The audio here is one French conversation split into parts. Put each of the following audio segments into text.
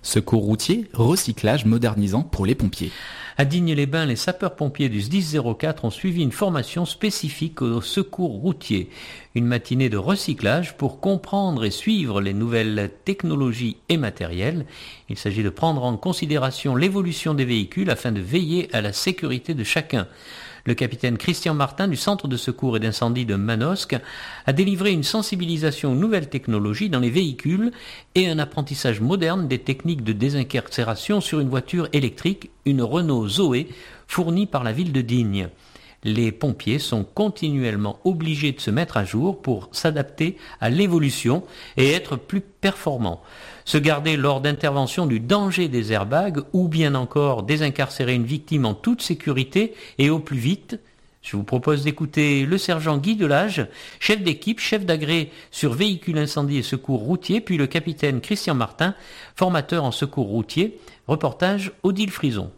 Secours routier, recyclage modernisant pour les pompiers. À Digne-les-Bains, les sapeurs-pompiers du SDIS 04 ont suivi une formation spécifique au secours routier. Une matinée de recyclage pour comprendre et suivre les nouvelles technologies et matériels. Il s'agit de prendre en considération l'évolution des véhicules afin de veiller à la sécurité de chacun. Le capitaine Christian Martin du Centre de secours et d'incendie de Manosque a délivré une sensibilisation aux nouvelles technologies dans les véhicules et un apprentissage moderne des techniques de désincarcération sur une voiture électrique, une Renault Zoé, fournie par la ville de Digne. Les pompiers sont continuellement obligés de se mettre à jour pour s'adapter à l'évolution et être plus performants. Se garder lors d'interventions du danger des airbags ou bien encore désincarcérer une victime en toute sécurité et au plus vite. Je vous propose d'écouter le sergent Guy Delage, chef d'équipe, chef d'agré sur véhicules incendie et secours routier, puis le capitaine Christian Martin, formateur en secours routier. Reportage Odile Frison.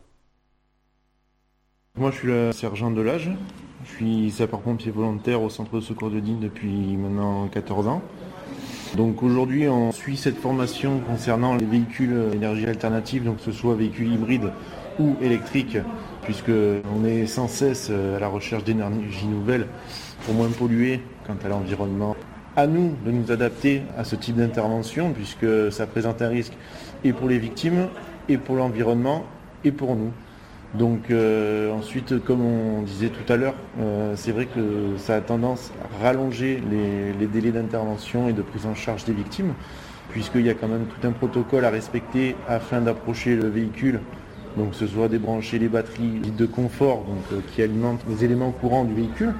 Moi, je suis le sergent Delage. Je suis sapeur-pompier volontaire au centre de secours de Digne depuis maintenant 14 ans. Donc aujourd'hui, on suit cette formation concernant les véhicules énergie alternative, donc que ce soit véhicules hybrides ou électriques, puisqu'on est sans cesse à la recherche d'énergie nouvelle pour moins polluer quant à l'environnement. À nous de nous adapter à ce type d'intervention, puisque ça présente un risque et pour les victimes, et pour l'environnement, et pour nous. Donc ensuite, comme on disait tout à l'heure, c'est vrai que ça a tendance à rallonger les délais d'intervention et de prise en charge des victimes, puisqu'il y a quand même tout un protocole à respecter afin d'approcher le véhicule, donc que ce soit débrancher les batteries dites de confort, donc qui alimentent les éléments courants du véhicule,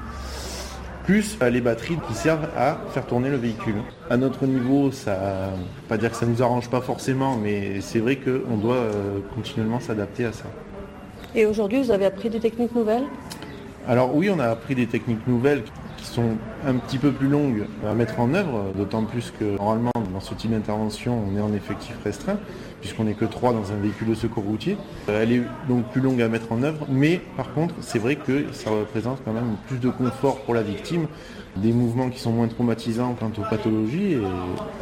plus les batteries qui servent à faire tourner le véhicule. À notre niveau, ça ne veut pas dire que ça ne nous arrange pas forcément, mais c'est vrai qu'on doit continuellement s'adapter à ça. Et aujourd'hui, vous avez appris des techniques nouvelles ? Alors oui, on a appris des techniques nouvelles qui sont un petit peu plus longues à mettre en œuvre, d'autant plus que normalement, dans ce type d'intervention, on est en effectif restreint, puisqu'on n'est que 3 dans un véhicule de secours routier. Elle est donc plus longue à mettre en œuvre, mais par contre, c'est vrai que ça représente quand même plus de confort pour la victime, des mouvements qui sont moins traumatisants quant aux pathologies. Et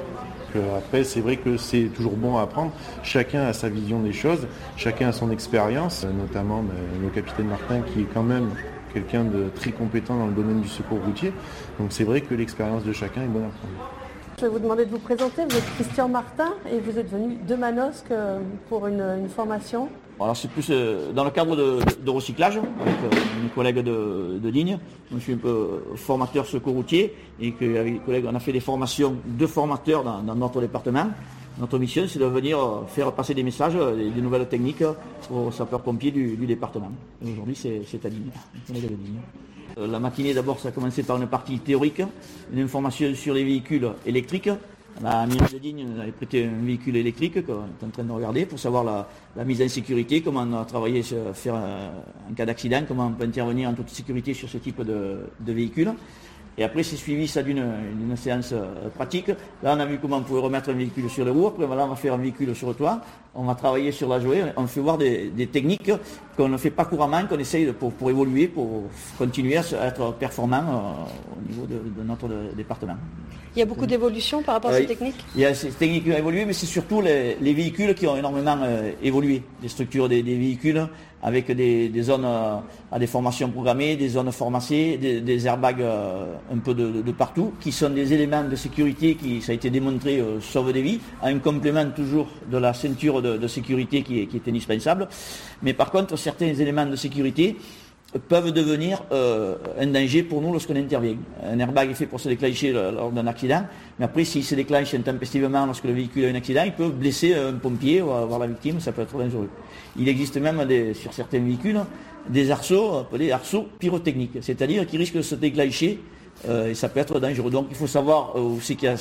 après, c'est vrai que c'est toujours bon à apprendre. Chacun a sa vision des choses, chacun a son expérience, notamment le capitaine Martin qui est quand même quelqu'un de très compétent dans le domaine du secours routier. Donc c'est vrai que l'expérience de chacun est bonne à prendre. Je vais vous demander de vous présenter. Vous êtes Christian Martin et vous êtes venu de Manosque pour une formation. Alors c'est plus dans le cadre de recyclage avec mes collègues de Digne. Je suis un peu formateur secours routier et avec les collègues on a fait des formations de formateurs dans notre département. Notre mission c'est de venir faire passer des messages, des nouvelles techniques aux sapeurs-pompiers du département. Et aujourd'hui c'est à Digne, les collègues de Digne. La matinée d'abord ça a commencé par une partie théorique, une information sur les véhicules électriques. La mairie de Digne avait prêté un véhicule électrique qu'on est en train de regarder pour savoir la mise en sécurité, comment on a travaillé sur faire un cas d'accident, comment on peut intervenir en toute sécurité sur ce type de véhicule. Et après, c'est suivi ça d'une séance pratique. Là, on a vu comment on pouvait remettre un véhicule sur les roues. Après, là, on va faire un véhicule sur le toit. On va travailler sur la Zoé. On fait voir des techniques qu'on ne fait pas couramment, qu'on essaye pour évoluer, pour continuer à être performant au niveau de notre département. Il y a beaucoup d'évolutions par rapport à ces techniques ? Il y a ces techniques qui ont évolué, mais c'est surtout les véhicules qui ont énormément évolué. Les structures des véhicules avec des zones à des formations programmées, des zones formassées, des airbags un peu de partout, qui sont des éléments de sécurité qui, ça a été démontré, sauvent des vies, à un complément toujours de la ceinture de sécurité qui est indispensable. Mais par contre, certains éléments de sécurité peuvent devenir un danger pour nous lorsqu'on intervient. Un airbag est fait pour se déclencher lors d'un accident, mais après s'il se déclenche intempestivement lorsque le véhicule a un accident, il peut blesser un pompier ou avoir la victime, ça peut être dangereux. Il existe même sur certains véhicules des arceaux, appelés arceaux pyrotechniques, c'est-à-dire qui risquent de se déclencher et ça peut être dangereux. Donc il faut savoir où c'est qu'il y a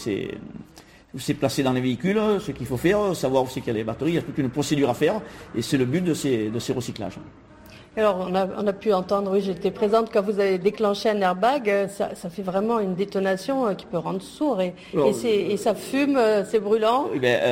où c'est placé dans les véhicules, ce qu'il faut faire, savoir où c'est qu'il y a les batteries, il y a toute une procédure à faire et c'est le but de ces recyclages. Alors on a pu entendre, oui j'étais présente quand vous avez déclenché un airbag, ça fait vraiment une détonation qui peut rendre sourd et ça fume, c'est brûlant.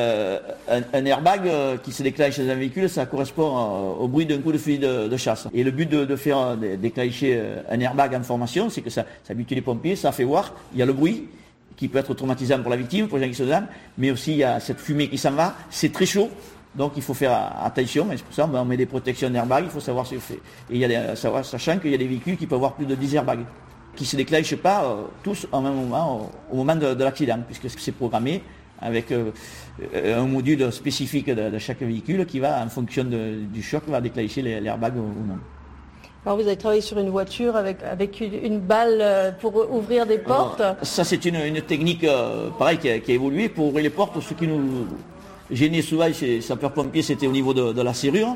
Un airbag qui se déclenche dans un véhicule, ça correspond au bruit d'un coup de fusil de chasse. Et le but de faire déclencher un airbag en formation, c'est que ça habitue les pompiers, ça fait voir, il y a le bruit. qui peut être traumatisant pour la victime, pour les gens qui se donnent, mais aussi il y a cette fumée qui s'en va, c'est très chaud, donc il faut faire attention, et c'est pour ça on met des protections d'airbags, il faut savoir ce que fait. Et il y a sachant qu'il y a des véhicules qui peuvent avoir plus de 10 airbags, qui ne se déclenchent pas tous en même moment, au moment de l'accident, puisque c'est programmé avec un module spécifique de chaque véhicule qui va, en fonction du choc, va déclencher l'airbag ou non. Alors vous avez travaillé sur une voiture avec une balle pour ouvrir des portes. Alors, ça c'est une technique pareil qui a évolué pour ouvrir les portes. Ce qui nous gênait souvent chez sapeurs-pompiers, c'était au niveau de la serrure.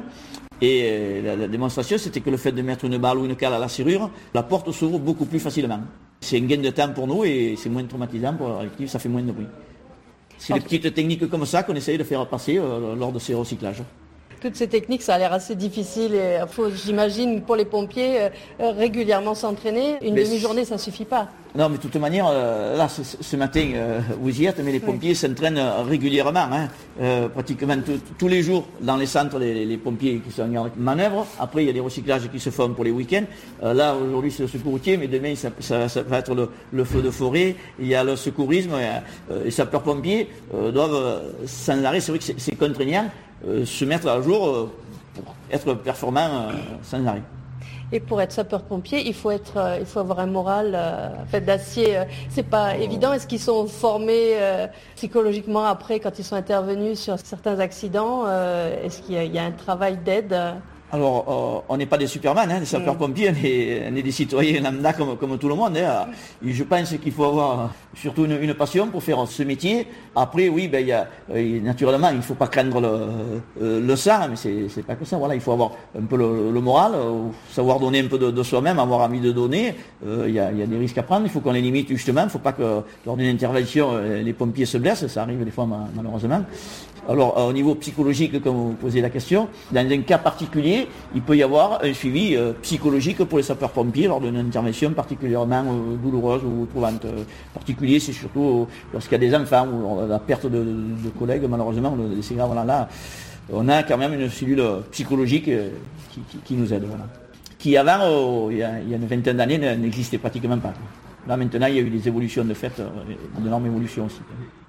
Et la démonstration, c'était que le fait de mettre une balle ou une cale à la serrure, la porte s'ouvre beaucoup plus facilement. C'est un gain de temps pour nous et c'est moins traumatisant pour la victime, ça fait moins de bruit. C'est des petites techniques comme ça qu'on essaye de faire passer lors de ces recyclages. Toutes ces techniques, ça a l'air assez difficile et il faut, j'imagine, pour les pompiers, régulièrement s'entraîner. Une demi-journée, ça ne suffit pas. Non, mais de toute manière, là, ce matin, vous y êtes, mais les pompiers s'entraînent régulièrement, pratiquement tous les jours dans les centres, les pompiers qui sont en manœuvre. Après, il y a des recyclages qui se font pour les week-ends. Là, aujourd'hui, c'est le secours routier, mais demain, ça va être le feu de forêt. Il y a le secourisme. Les sapeurs-pompiers doivent, sans arrêt, c'est vrai que c'est contraignant, se mettre à jour pour être performant sans arrêt. Et pour être sapeur-pompier, il faut avoir un moral fait d'acier. C'est pas évident. Est-ce qu'ils sont formés psychologiquement après, quand ils sont intervenus sur certains accidents? Est-ce qu'il y a un travail d'aide? Alors, on n'est pas des superman, des sapeurs-pompiers, on est des citoyens lambda comme tout le monde. Et je pense qu'il faut avoir surtout une passion pour faire ce métier. Après, oui, naturellement, il ne faut pas craindre le sang, mais c'est pas que ça. Voilà, il faut avoir un peu le moral, savoir donner un peu de soi-même, avoir envie de donner. Il y a des risques à prendre, il faut qu'on les limite justement. Il ne faut pas que lors d'une intervention, les pompiers se blessent, ça arrive des fois malheureusement. Alors, au niveau psychologique, comme vous posez la question, dans un cas particulier, il peut y avoir un suivi psychologique pour les sapeurs-pompiers lors d'une intervention particulièrement douloureuse ou trouvante. Particulier, c'est surtout lorsqu'il y a des enfants ou la perte de collègues, malheureusement, de ces gars, là, on a quand même une cellule psychologique qui nous aide. Voilà. Qui avant, il y a une vingtaine d'années, n'existait pratiquement pas. Là, maintenant, il y a eu des évolutions de fait, d'énormes évolutions aussi.